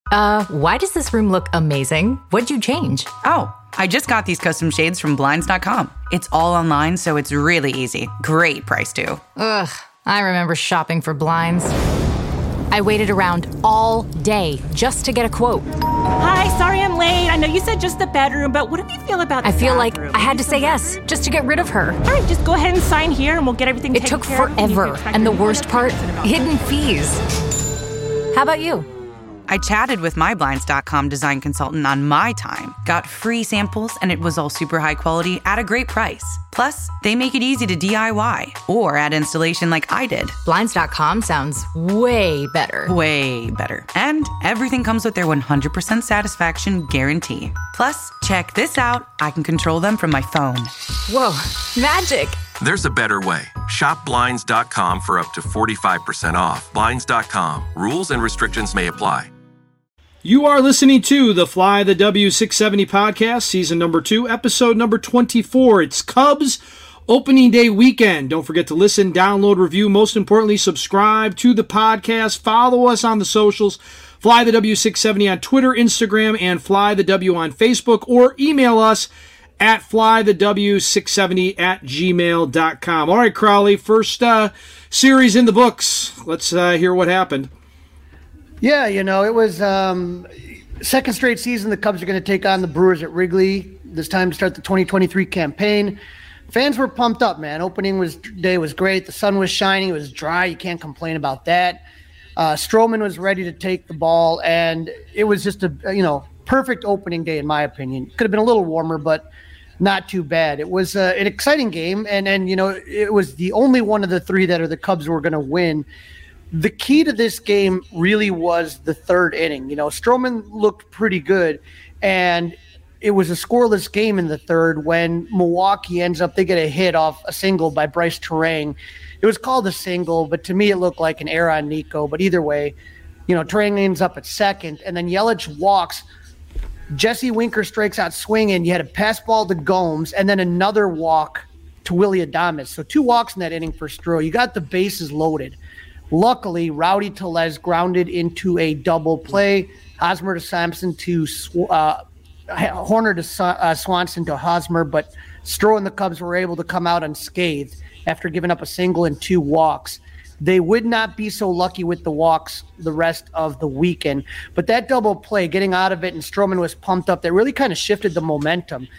Why does this room look amazing? What'd you change? Oh, I just got these custom shades from Blinds.com. It's all online, so it's really easy. Great price, too. Ugh, I remember shopping for blinds. I waited around all day just to get a quote. Hi, sorry I'm late. I know you said just the bedroom, but what do you feel about the I feel bathroom? like I had to say yes just to get rid of her. All right, just go ahead and sign here and we'll get everything It taken took care of. forever, and the worst part, hidden fees. How about you? I chatted with my Blinds.com design consultant on my time, got free samples, and it was all super high quality at a great price. Plus, they make it easy to DIY or add installation like I did. Blinds.com sounds way better. Way better. And everything comes with their 100% satisfaction guarantee. Plus, check this out. I can control them from my phone. Whoa, magic. There's a better way. Shop Blinds.com for up to 45% off. Blinds.com. Rules and restrictions may apply. You are listening to the Fly the W670 podcast, season number 2, episode number 24. It's Cubs opening day weekend. Don't forget to listen, download, review, most importantly, subscribe to the podcast. Follow us on the socials, Fly the W670 on Twitter, Instagram, and Fly the W on Facebook, or email us at flythew670@gmail.com. All right, Crowley, first series in the books. Let's hear what happened. Yeah, it was second straight season the Cubs are going to take on the Brewers at Wrigley. This time to start the 2023 campaign. Fans were pumped up, man. Opening day was great. The sun was shining. It was dry. You can't complain about that. Stroman was ready to take the ball, and it was just a perfect opening day in my opinion. Could have been a little warmer, but not too bad. It was an exciting game, and it was the only one of the three that the Cubs were going to win. The key to this game really was the third inning. Stroman looked pretty good, and it was a scoreless game in the third when Milwaukee they get a hit off a single by Bryce Turang. It was called a single, but to me it looked like an error on Nico. But either way, Turang ends up at second, and then Yelich walks. Jesse Winker strikes out swinging. You had a pass ball to Gomes, and then another walk to Willy Adames. So 2 walks in that inning for Stroh. You got the bases loaded. Luckily, Rowdy Tellez grounded into a double play. Hosmer to Sampson to Horner to Swanson to Hosmer, but Stroh and the Cubs were able to come out unscathed after giving up a single and 2 walks. They would not be so lucky with the walks the rest of the weekend, but that double play, getting out of it, and Stroman was pumped up. That really kind of shifted the momentum.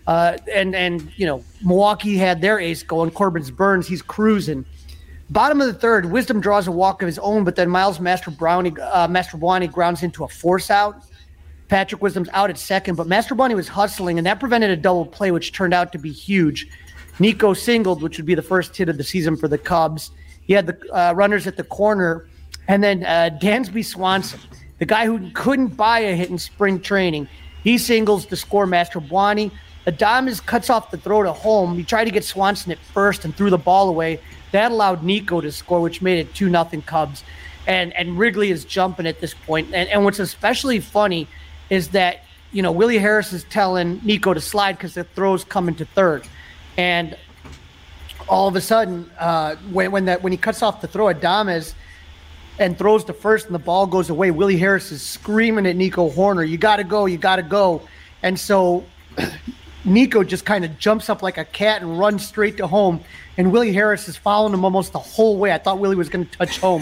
Milwaukee had their ace going. Corbin Burnes, he's cruising. Bottom of the third, Wisdom draws a walk of his own, but then Miles Mastrobuoni grounds into a force out. Patrick Wisdom's out at second, but Mastrobuoni was hustling, and that prevented a double play, which turned out to be huge. Nico singled, which would be the first hit of the season for the Cubs. He had the runners at the corner, and then Dansby Swanson, the guy who couldn't buy a hit in spring training, he singles to score Mastrobuoni. Adames cuts off the throw to home. He tried to get Swanson at first and threw the ball away. That allowed Nico to score, which made it 2-0 Cubs. And Wrigley is jumping at this point. And what's especially funny is that, Willie Harris is telling Nico to slide because the throw's coming to third. And all of a sudden, when he cuts off the throw, Adames and throws to first and the ball goes away, Willie Harris is screaming at Nico Horner, you got to go, you got to go. And so Nico just kind of jumps up like a cat and runs straight to home. And Willie Harris is following him almost the whole way. I thought Willie was going to touch home.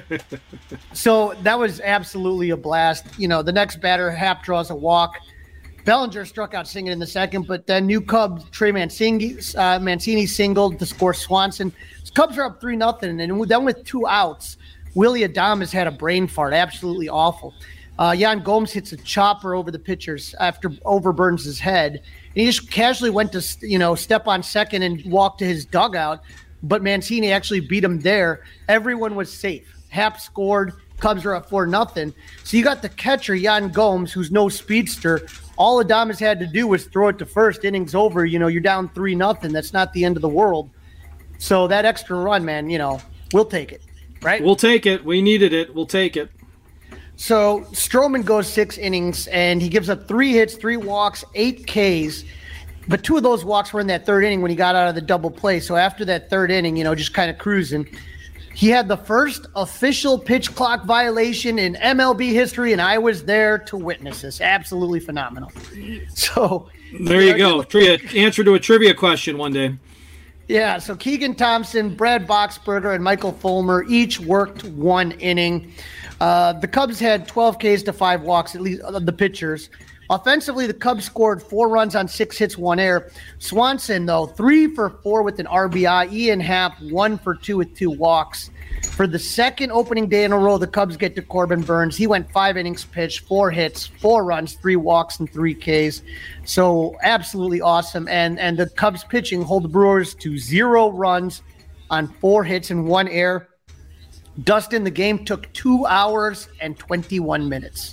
So that was absolutely a blast. The next batter, Happ, draws a walk. Bellinger struck out singing in the second, but then new Cubs, Trey Mancini singled to score Swanson. The Cubs are up 3-0, and then with 2 outs, Willy Adames had a brain fart, absolutely awful. Yan Gomes hits a chopper over the pitchers over Burns' head. And he just casually went to, step on second and walk to his dugout, but Mancini actually beat him there. Everyone was safe. Happ scored. Cubs are up 4-0. So you got the catcher, Yan Gomes, who's no speedster. All Adames had to do was throw it to first. Innings over. You're down 3-0. That's not the end of the world. So that extra run, man, we'll take it, right? We'll take it. We needed it. We'll take it. So Stroman goes 6 innings, and he gives up 3 hits, 3 walks, 8 Ks. But 2 of those walks were in that third inning when he got out of the double play. So after that third inning, just kind of cruising. He had the first official pitch clock violation in MLB history, and I was there to witness this. Absolutely phenomenal. So there you go. Answer to a trivia question one day. Yeah, so Keegan Thompson, Brad Boxberger, and Michael Fulmer each worked one inning. The Cubs had 12 Ks to 5 walks, at least the pitchers. Offensively, the Cubs scored 4 runs on 6 hits, 1 error. Swanson, though, 3 for 4 with an RBI. Ian Happ, 1 for 2 with 2 walks. For the second opening day in a row, the Cubs get to Corbin Burnes. He went 5 innings pitched, 4 hits, 4 runs, 3 walks, and 3 Ks. So absolutely awesome. And the Cubs pitching hold the Brewers to 0 runs on 4 hits and 1 error. Dustin, the game took 2 hours and 21 minutes.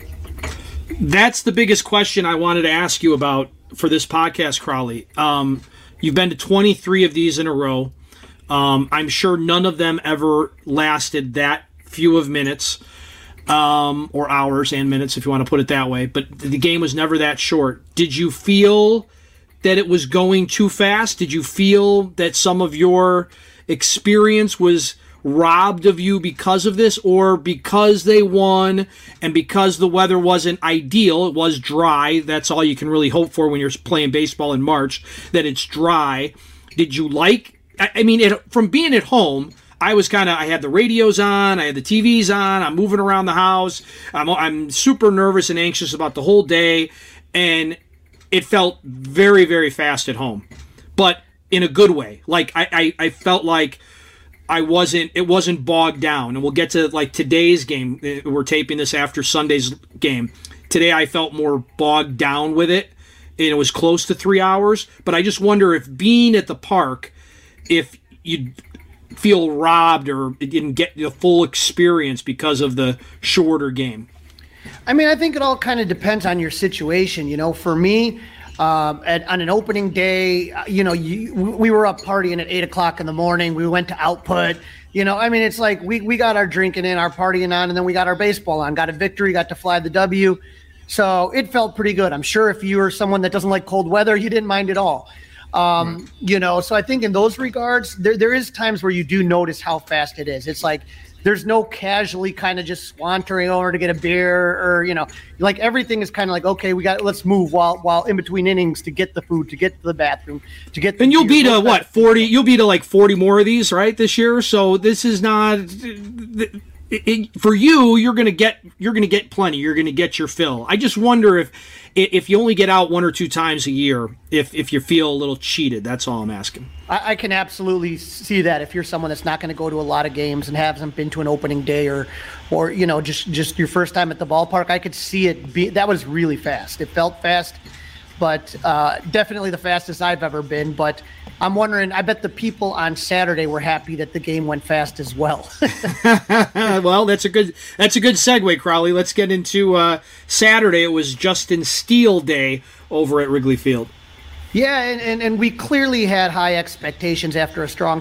That's the biggest question I wanted to ask you about for this podcast, Crowley. You've been to 23 of these in a row. I'm sure none of them ever lasted that few of minutes, or hours and minutes, if you want to put it that way. But the game was never that short. Did you feel that it was going too fast? Did you feel that some of your experience was robbed of you because of this, or because they won and because the weather wasn't ideal? It was dry. That's all you can really hope for when you're playing baseball in March, that it's dry. Did you like, I mean, from being at home, I had the radios on, I had the TVs on, I'm moving around the house, I'm super nervous and anxious about the whole day, and it felt very, very fast at home, but in a good way. Like, I felt like it wasn't bogged down. And we'll get to like today's game. We're taping this after Sunday's game. Today I felt more bogged down with it, and it was close to 3 hours. But I just wonder if being at the park, if you feel robbed or didn't get the full experience because of the shorter game. I mean, I think it all kind of depends on your situation. You know, for me, on an opening day, we were up partying at 8 o'clock in the morning. We went to Output. I mean, it's like we got our drinking in, our partying on, and then we got our baseball on, got a victory, got to fly the W. So it felt pretty good. I'm sure if you were someone that doesn't like cold weather, you didn't mind at all. So I think in those regards, there is times where you do notice how fast it is. It's like there's no casually kind of just swantering over to get a beer, or like everything is kind of like, okay, let's move while in between innings to get the food, to get to the bathroom, to get. And you'll be to 40? You'll be to like 40 more of these, right, this year. So this is not. For you, you're gonna get plenty. You're gonna get your fill. I just wonder if you only get out 1 or 2 times a year, if you feel a little cheated. That's all I'm asking. I can absolutely see that if you're someone that's not going to go to a lot of games and hasn't been to an opening day or just your first time at the ballpark, I could see it that was really fast. It felt fast, but definitely the fastest I've ever been. But I'm wondering, I bet the people on Saturday were happy that the game went fast as well. Well, that's a good segue, Crowley. Let's get into Saturday. It was Justin Steele Day over at Wrigley Field. Yeah, and we clearly had high expectations after a strong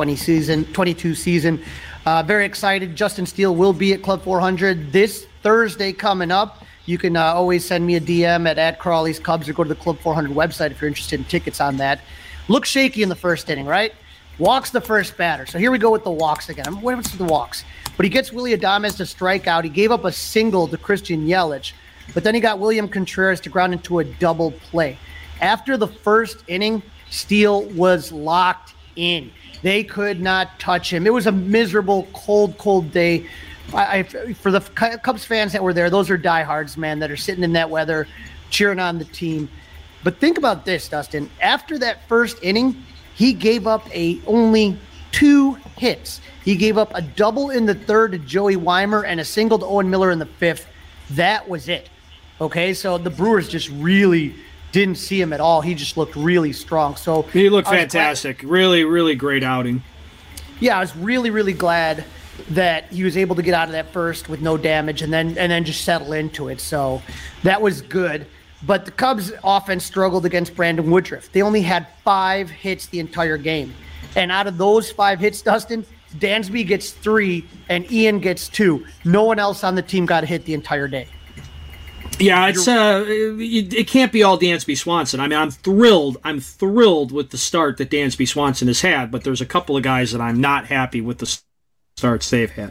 22 season. Very excited. Justin Steele will be at Club 400 this Thursday coming up. You can always send me a DM at Crawley's Cubs or go to the Club 400 website if you're interested in tickets on that. Looked shaky in the first inning, right? Walks the first batter. So here we go with the walks again. What happens to the walks? But he gets Willy Adames to strike out. He gave up a single to Christian Yelich, but then he got William Contreras to ground into a double play. After the first inning, Steele was locked in. They could not touch him. It was a miserable, cold day. For the Cubs fans that were there, those are diehards, man, that are sitting in that weather, cheering on the team. But think about this, Dustin. After that first inning, he gave up only 2 hits. He gave up a double in the third to Joey Weimer and a single to Owen Miller in the fifth. That was it. Okay, so the Brewers just really didn't see him at all. He just looked really strong. So he looked fantastic. Really, really great outing. Yeah, I was really, really glad that he was able to get out of that first with no damage and then just settle into it. So that was good. But the Cubs offense struggled against Brandon Woodruff. They only had 5 hits the entire game. And out of those 5 hits, Dustin, Dansby gets 3 and Ian gets 2. No one else on the team got a hit the entire day. Yeah, it can't be all Dansby Swanson. I mean, I'm thrilled with the start that Dansby Swanson has had, but there's a couple of guys that I'm not happy with the starts they've had.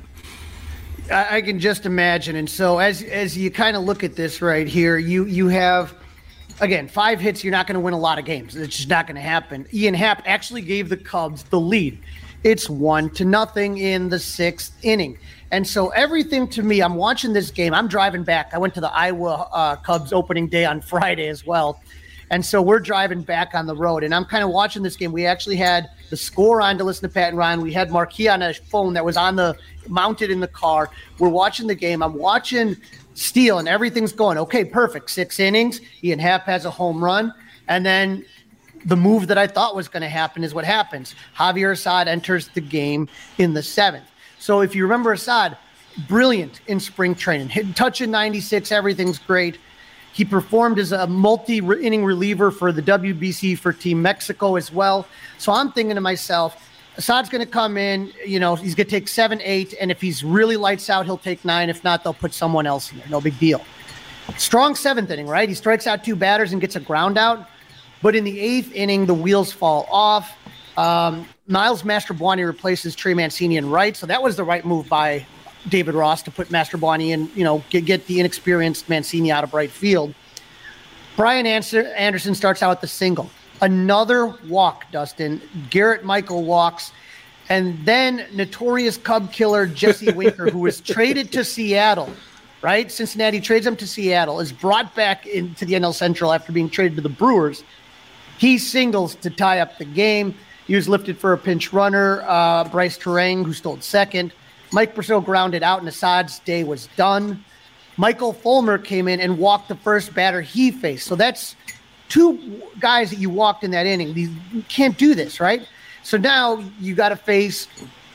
I can just imagine. And so as you kind of look at this right here, you have, again, 5 hits. You're not going to win a lot of games. It's just not going to happen. Ian Happ actually gave the Cubs the lead. It's 1-0 in the 6th inning. And so everything to me, I'm watching this game. I'm driving back. I went to the Iowa Cubs opening day on Friday as well. And so we're driving back on the road, and I'm kind of watching this game. We actually had the score on to listen to Pat and Ryan. We had Marquee on a phone that was mounted in the car. We're watching the game. I'm watching Steele, and everything's going, okay, perfect. 6 innings. Ian Happ has a home run. And then the move that I thought was going to happen is what happens. Javier Assad enters the game in the 7th. So if you remember Assad, brilliant in spring training. Touching 96, everything's great. He performed as a multi-inning reliever for the WBC for Team Mexico as well. So I'm thinking to myself, Assad's going to come in, he's going to take 7, 8, and if he's really lights out, he'll take 9. If not, they'll put someone else in there. No big deal. Strong 7th inning, right? He strikes out 2 batters and gets a ground out. But in the 8th inning, the wheels fall off. Miles Mastrobuoni replaces Trey Mancini in right, so that was the right move by David Ross to put Mastrobuoni in, get the inexperienced Mancini out of right field. Brian Anderson starts out with the single. Another walk, Dustin. Garrett Michael walks. And then notorious Cub killer Jesse Winker, who was traded to Seattle, right? Cincinnati trades him to Seattle, is brought back into the NL Central after being traded to the Brewers. He singles to tie up the game. He was lifted for a pinch runner. Bryce Terang, who stole second. Mike Brosseau grounded out, and Assad's day was done. Michael Fulmer came in and walked the first batter he faced. So that's 2 guys that you walked in that inning. You can't do this, right? So now you got to face,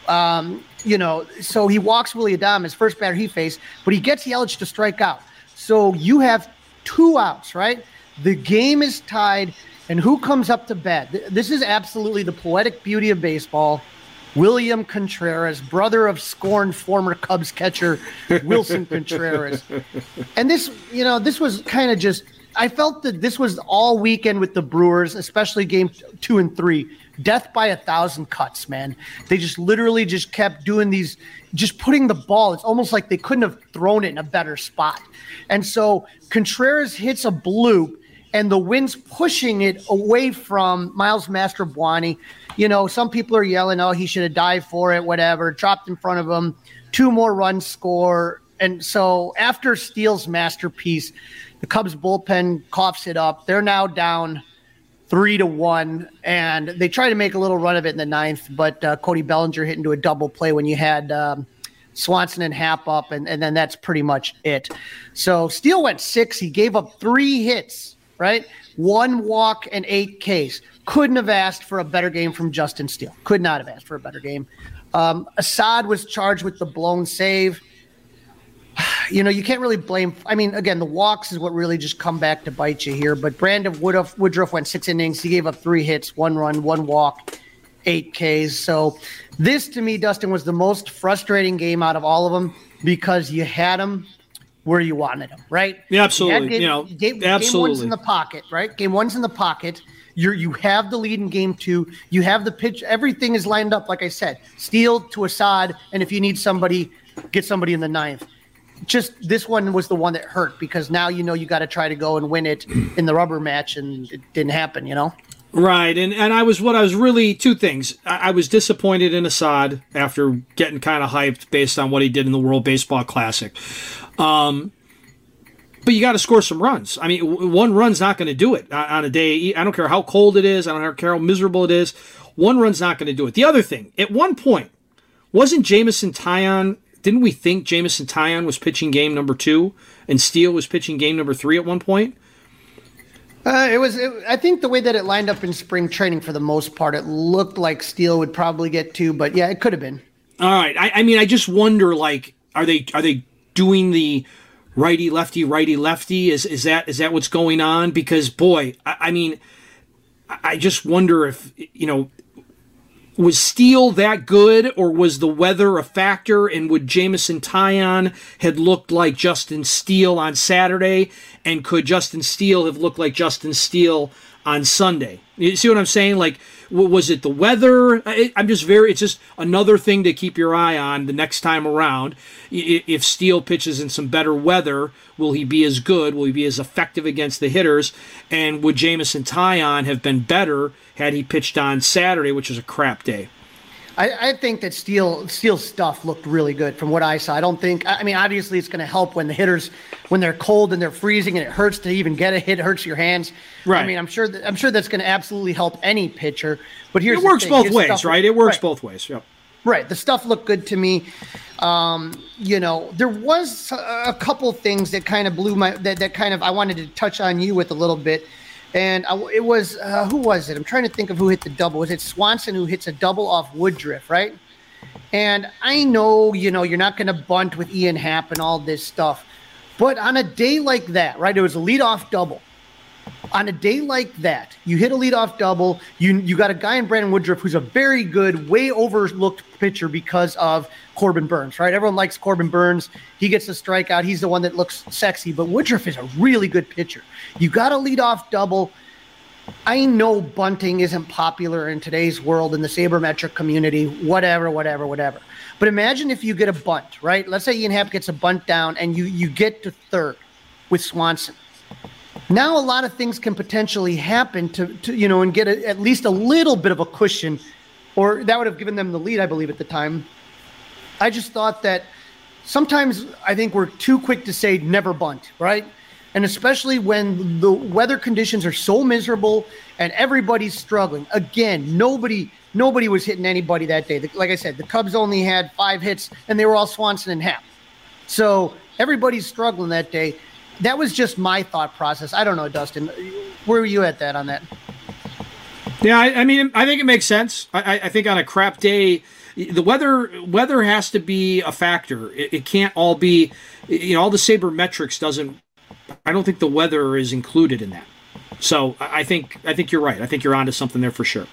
so he walks Willy Adames, first batter he faced, but he gets Yelich to strike out. So you have 2 outs, right? The game is tied, and who comes up to bat? This is absolutely the poetic beauty of baseball. William Contreras, brother of scorned former Cubs catcher Wilson Contreras. And this was kind of just, I felt that this was all weekend with the Brewers, especially game 2 and 3. Death by 1,000 cuts, man. They just literally just kept doing these, just putting the ball. It's almost like they couldn't have thrown it in a better spot. And so Contreras hits a bloop, and the wind's pushing it away from Miles Mastrobuoni. Some people are yelling, oh, he should have dived for it, whatever, dropped in front of him, 2 more runs score. And so after Steele's masterpiece, the Cubs bullpen coughs it up. They're now down 3-1, and they try to make a little run of it in the 9th, but Cody Bellinger hit into a double play when you had Swanson and Happ up, and then that's pretty much it. So Steele went 6. He gave up 3 hits, right? 1 walk and 8 Ks. Couldn't have asked for a better game from Justin Steele. Could not have asked for a better game. Assad was charged with the blown save. You can't really blame. I mean, again, the walks is what really just come back to bite you here. But Brandon Woodruff went 6 innings. He gave up 3 hits, 1 run, 1 walk, 8 Ks. So this, to me, Dustin, was the most frustrating game out of all of them because you had them where you wanted them, right? Yeah, absolutely. Game absolutely. 1's in the pocket, right? Game 1's in the pocket. You have the lead in game 2. You have the pitch. Everything is lined up, like I said. Steele to Assad, and if you need somebody, get somebody in the 9th. Just this one was the one that hurt because now you got to try to go and win it in the rubber match, and it didn't happen, Right, and I was really 2 things. I was disappointed in Assad after getting kind of hyped based on what he did in the World Baseball Classic. But you got to score some runs. I mean, 1 run's not going to do it on a day. I don't care how cold it is. I don't care how miserable it is. 1 run's not going to do it. The other thing, at one point, wasn't Jameson Taillon, didn't we think Jameson Taillon was pitching game number 2 and Steele was pitching game number 3 at one point? I think the way that it lined up in spring training for the most part, it looked like Steele would probably get 2, but yeah, it could have been. All right. I mean, I just wonder, like, are they doing the righty lefty? Is that what's going on? Because boy, I just wonder if was Steele that good, or was the weather a factor? And would Jameson Taillon had looked like Justin Steele on Saturday, and could Justin Steele have looked like Justin Steele on Sunday. You see what I'm saying? Like, was it the weather? It's just another thing to keep your eye on the next time around. If Steele pitches in some better weather, will he be as good? Will he be as effective against the hitters? And would Jameson Taillon have been better had he pitched on Saturday, which was a crap day? I think that Steele's stuff looked really good from what I saw. Obviously it's going to help when the hitters, when they're cold and they're freezing and it hurts to even get a hit, it hurts your hands. Right. I'm sure that's going to absolutely help any pitcher. But here's it works both ways, stuff, right? It works both ways. Yep. Right. The stuff looked good to me. There was a couple things that kind of blew I wanted to touch on you with a little bit. And it was, who was it? I'm trying to think of who hit the double. Was it Swanson who hits a double off Woodruff, right? And I know, you're not going to bunt with Ian Happ and all this stuff. But on a day like that, right, it was a leadoff double. On a day like that, you hit a leadoff double. You got a guy in Brandon Woodruff who's a very good, way overlooked pitcher because of Corbin Burns, right? Everyone likes Corbin Burns. He gets the strikeout. He's the one that looks sexy. But Woodruff is a really good pitcher. You got a leadoff double. I know bunting isn't popular in today's world in the sabermetric community, whatever. But imagine if you get a bunt, right? Let's say Ian Happ gets a bunt down and you get to third with Swanson. Now a lot of things can potentially happen to and get at least a little bit of a cushion, or that would have given them the lead, I believe, at the time. I just thought that sometimes I think we're too quick to say never bunt, right? And especially when the weather conditions are so miserable and everybody's struggling. Again, nobody was hitting anybody that day. Like I said, the Cubs only had 5 hits, and they were all Swanson and Happ. So everybody's struggling that day. That was just my thought process. I don't know, Dustin. Where were you at on that? Yeah, I think it makes sense. I think on a crap day, the weather has to be a factor. It can't all be, all the sabermetrics doesn't. I don't think the weather is included in that. So I think you're right. I think you're onto something there for sure.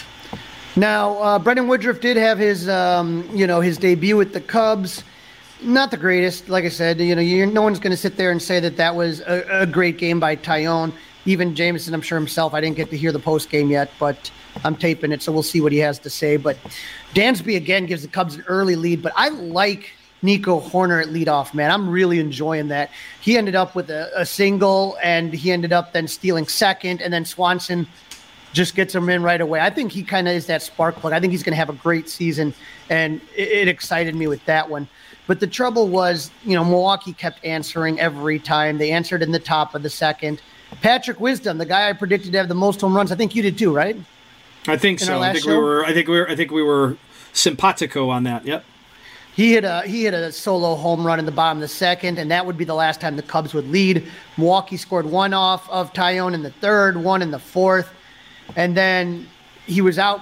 Now, Brandon Woodruff did have his his debut with the Cubs. Not the greatest, like I said. No one's going to sit there and say that was a great game by Taillon. Even Jameson, I'm sure himself. I didn't get to hear the post game yet, but I'm taping it, so we'll see what he has to say. But Dansby again gives the Cubs an early lead, but I like Nico Hoerner at leadoff, man. I'm really enjoying that. He ended up with a single, and he ended up then stealing second, and then Swanson just gets him in right away. I think he kind of is that spark plug. I think he's going to have a great season, and it excited me with that one. But the trouble was, Milwaukee kept answering every time. They answered in the top of the second. Patrick Wisdom, the guy I predicted to have the most home runs. I think you did too, right? I think so. I think we were simpatico on that. Yep. He hit a solo home run in the bottom of the second, and that would be the last time the Cubs would lead. Milwaukee scored one off of Taillon in the third, one in the fourth, and then he was out.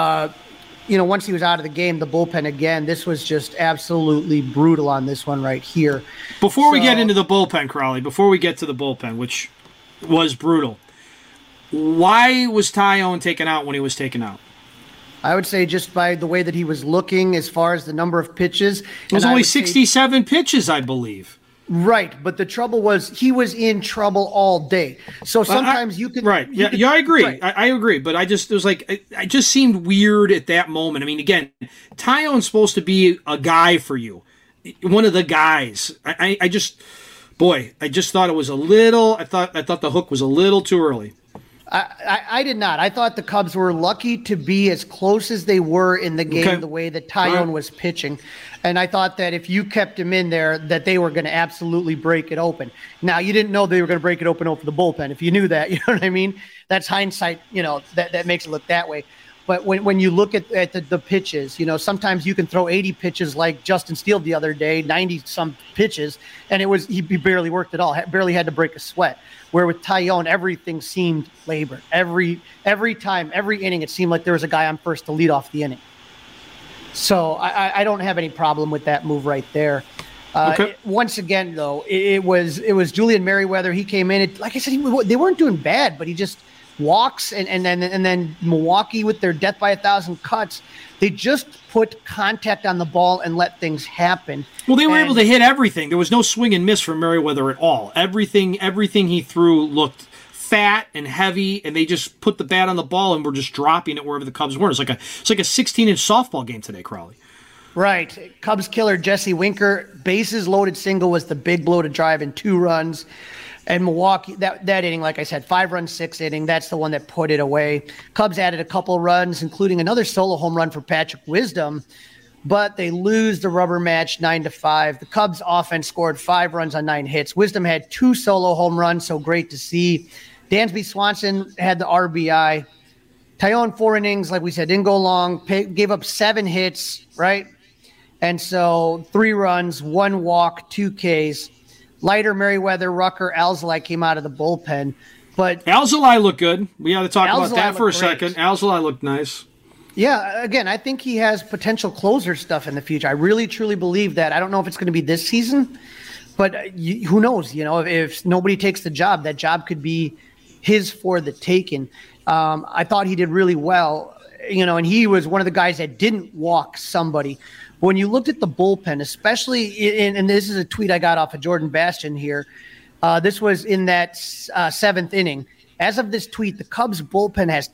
Once he was out of the game, the bullpen again. This was just absolutely brutal on this one right here. Before we get into the bullpen, Crowley, which was brutal, why was Taillon taken out when he was taken out? I would say just by the way that he was looking as far as the number of pitches. It was only 67 pitches, I believe. Right, but the trouble was he was in trouble all day. So sometimes you can... Right, yeah, I agree. Right. I agree, but it just seemed weird at that moment. I mean, again, Taillon's supposed to be a guy for you, one of the guys. I just thought it was a little... I thought the hook was a little too early. I did not. I thought the Cubs were lucky to be as close as they were in the game, the way that Taillon was pitching. And I thought that if you kept him in there, that they were going to absolutely break it open. Now, you didn't know they were going to break it open over the bullpen. If you knew that, you know what I mean? That's hindsight, that makes it look that way. But when you look at the pitches, sometimes you can throw 80 pitches like Justin Steele the other day, 90-some pitches, and he barely worked at all, barely had to break a sweat. Where with Taillon, everything seemed labored. Every time, every inning, it seemed like there was a guy on first to lead off the inning. So I don't have any problem with that move right there. Once again, though, it was Julian Merryweather. He came in. Like I said, they weren't doing bad, but he just walks, and then Milwaukee with their death by 1,000 cuts, they just put contact on the ball and let things happen. Well, they were able to hit everything. There was no swing and miss from Merryweather at all. Everything he threw looked fat and heavy, and they just put the bat on the ball and were just dropping it wherever the Cubs were. It's like a 16-inch softball game today, Crowley. Right. Cubs killer Jesse Winker, bases loaded single was the big blow to drive in 2 runs. And Milwaukee, that inning, like I said, 5-run, 6th inning, that's the one that put it away. Cubs added a couple runs, including another solo home run for Patrick Wisdom, but they lose the rubber match 9-5. The Cubs offense scored 5 runs on 9 hits. Wisdom had 2 solo home runs, so great to see. Dansby Swanson had the RBI. Taillon, 4 innings, like we said, didn't go long, gave up 7 hits, right? And so 3 runs, 1 walk, 2 Ks. Leiter, Merriweather, Rucker, Alzolay came out of the bullpen. But Alzolay looked good. We got to talk about that for a great. second. Alzolay looked nice. Yeah, again, I think he has potential closer stuff in the future. I really, truly believe that. I don't know if it's going to be this season, but who knows? You know, if nobody takes the job, that job could be his for the taking. I thought he did really well, you know, and he was one of the guys that didn't walk somebody. When you looked at the bullpen, especially and this is a tweet I got off of Jordan Bastian here. This was in that 7th inning. As of this tweet, the Cubs bullpen has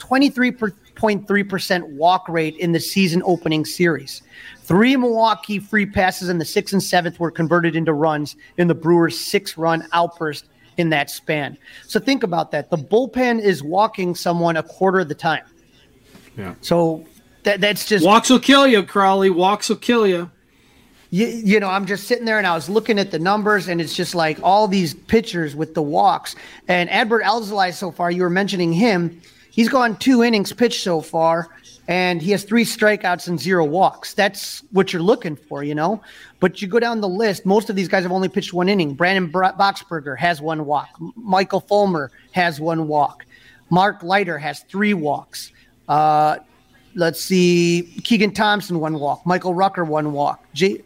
23.3% walk rate in the season opening series. 3 Milwaukee free passes in the 6th and 7th were converted into runs in the Brewers' 6-run outburst in that span. So think about that. The bullpen is walking someone a quarter of the time. Yeah. So that's just walks will kill you, Crowley. Walks will kill you. You know, I'm just sitting there and I was looking at the numbers, and it's just like all these pitchers with the walks. And Adbert Alzolay so far, you were mentioning him. He's gone 2 innings pitched so far, and he has 3 strikeouts and 0 walks. That's what you're looking for, you know. But you go down the list, most of these guys have only pitched 1 inning. Brandon Boxberger has 1 walk. Michael Fulmer has 1 walk. Mark Leiter has 3 walks. Let's see, Keegan Thompson 1 walk. Michael Rucker 1 walk.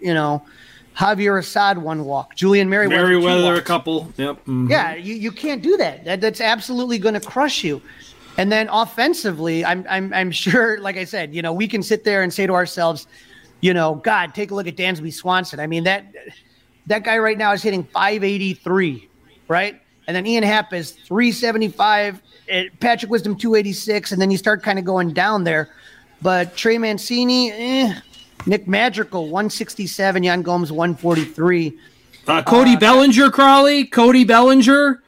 Javier Assad 1 walk. Julian Merriweather a couple. Yep. Mm-hmm. Yeah, you can't do that. That's absolutely going to crush you. And then offensively, I'm sure, like I said, you know, we can sit there and say to ourselves, you know, God, take a look at Dansby Swanson. I mean, that guy right now is hitting .583, right? And then Ian Happ is .375. Patrick Wisdom 286, and then you start kind of going down there. But Trey Mancini, Nick Madrigal 167, Yan Gomes 143. Cody Bellinger, Crowley. Cody Bellinger,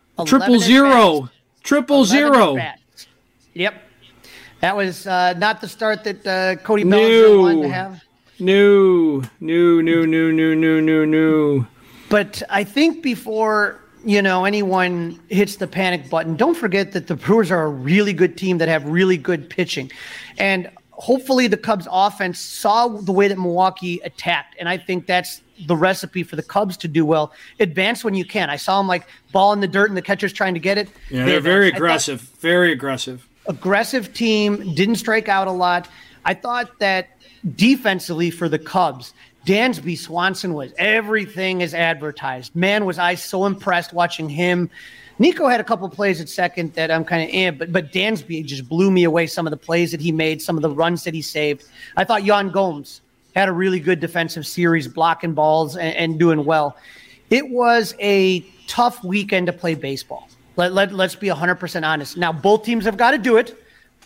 000. 000. Yep. That was not the start that Cody Bellinger wanted to have. No. But I think before, you know, anyone hits the panic button, don't forget that the Brewers are a really good team that have really good pitching. And hopefully the Cubs offense saw the way that Milwaukee attacked. And I think that's the recipe for the Cubs to do well. Advance when you can. I saw them like ball in the dirt and the catcher's trying to get it. Yeah, they're very aggressive. Very aggressive. Aggressive team, didn't strike out a lot. I thought that defensively for the Cubs, Dansby Swanson was everything as advertised. Man, was I so impressed watching him. Nico had a couple plays at second that I'm kind of but Dansby just blew me away. Some of the plays that he made, some of the runs that he saved. I thought Yan Gomes had a really good defensive series, blocking balls and doing well. It was a tough weekend to play baseball. Let's be 100% honest. Now, both teams have got to do it.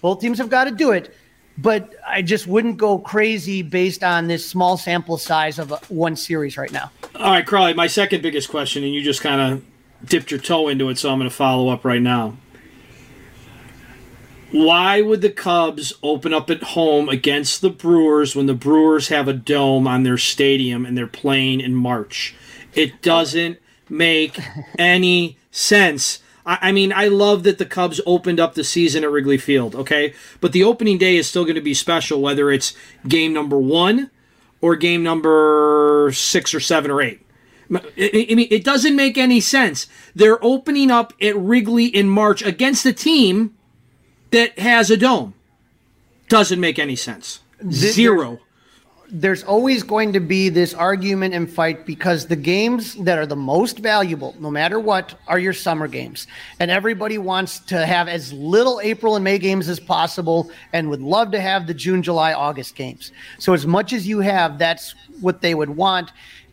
But I just wouldn't go crazy based on this small sample size of one series right now. All right, Crowley, my second biggest question, and you just kind of dipped your toe into it, so I'm going to follow up right now. Why would the Cubs open up at home against the Brewers when the Brewers have a dome on their stadium and they're playing in March? It doesn't make any sense. I mean, I love that the Cubs opened up the season at Wrigley Field, okay? But the opening day is still going to be special, whether it's game number 1 or game number 6 or 7 or 8. I mean, it doesn't make any sense. They're opening up at Wrigley in March against a team that has a dome. Doesn't make any sense. Zero. There's always going to be this argument and fight because the games that are the most valuable, no matter what, are your summer games. And everybody wants to have as little April and May games as possible and would love to have the June, July, August games. So as much as you have, that's what they would want.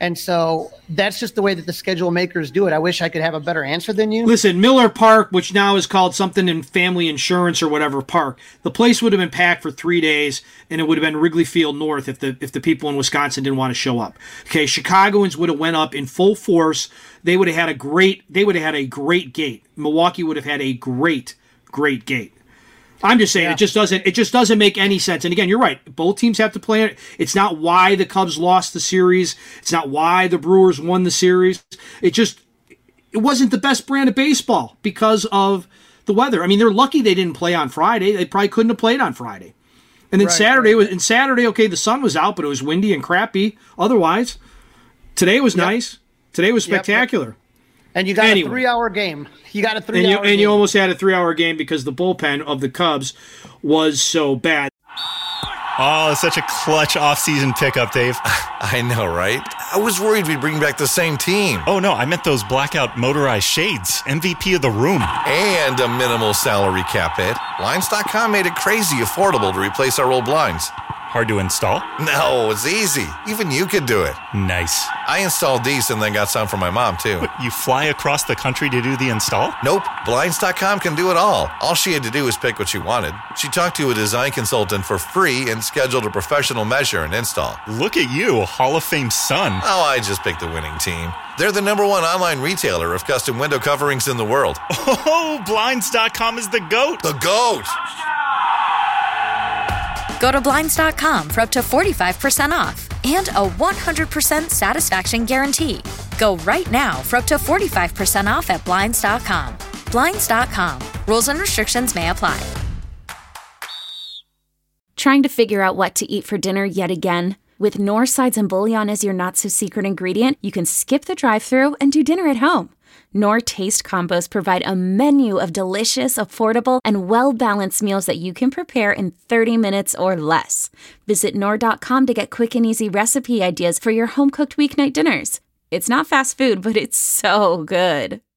And so that's just the way that the schedule makers do it. I wish I could have a better answer than you. Listen, Miller Park, which now is called something in Family Insurance or whatever park, the place would have been packed for 3 days, and it would have been Wrigley Field North if the people in Wisconsin didn't want to show up. Okay, Chicagoans would have went up in full force. They would have had a great gate. Milwaukee would have had a great gate. I'm just saying, it just doesn't make any sense. And again, you're right. Both teams have to play it. It's not why the Cubs lost the series. It's not why the Brewers won the series. It wasn't the best brand of baseball because of the weather. I mean, they're lucky they didn't play on Friday. They probably couldn't have played on Friday. And then Saturday, okay, the sun was out, but it was windy and crappy. Otherwise, today was nice. Today was spectacular. And you got a 3-hour game. And you almost had a 3-hour game because the bullpen of the Cubs was so bad. Oh, such a clutch off-season pickup, Dave. I know, right? I was worried we'd bring back the same team. Oh, no, I meant those blackout motorized shades. MVP of the room. And a minimal salary cap hit. Blinds.com made it crazy affordable to replace our old blinds. Hard to install? No, it's easy. Even you could do it. Nice. I installed these and then got some for my mom, too. What, you fly across the country to do the install? Nope. Blinds.com can do it all. All she had to do was pick what she wanted. She talked to a design consultant for free and scheduled a professional measure and install. Look at you, a Hall of Fame son. Oh, I just picked the winning team. They're the #1 online retailer of custom window coverings in the world. Oh, Blinds.com is the GOAT. The GOAT! Go to Blinds.com for up to 45% off and a 100% satisfaction guarantee. Go right now for up to 45% off at Blinds.com. Blinds.com. Rules and restrictions may apply. Trying to figure out what to eat for dinner yet again? With Knorr sides and bouillon as your not-so-secret ingredient, you can skip the drive-thru and do dinner at home. Knorr Taste Combos provide a menu of delicious, affordable, and well-balanced meals that you can prepare in 30 minutes or less. Visit Knorr.com to get quick and easy recipe ideas for your home-cooked weeknight dinners. It's not fast food, but it's so good.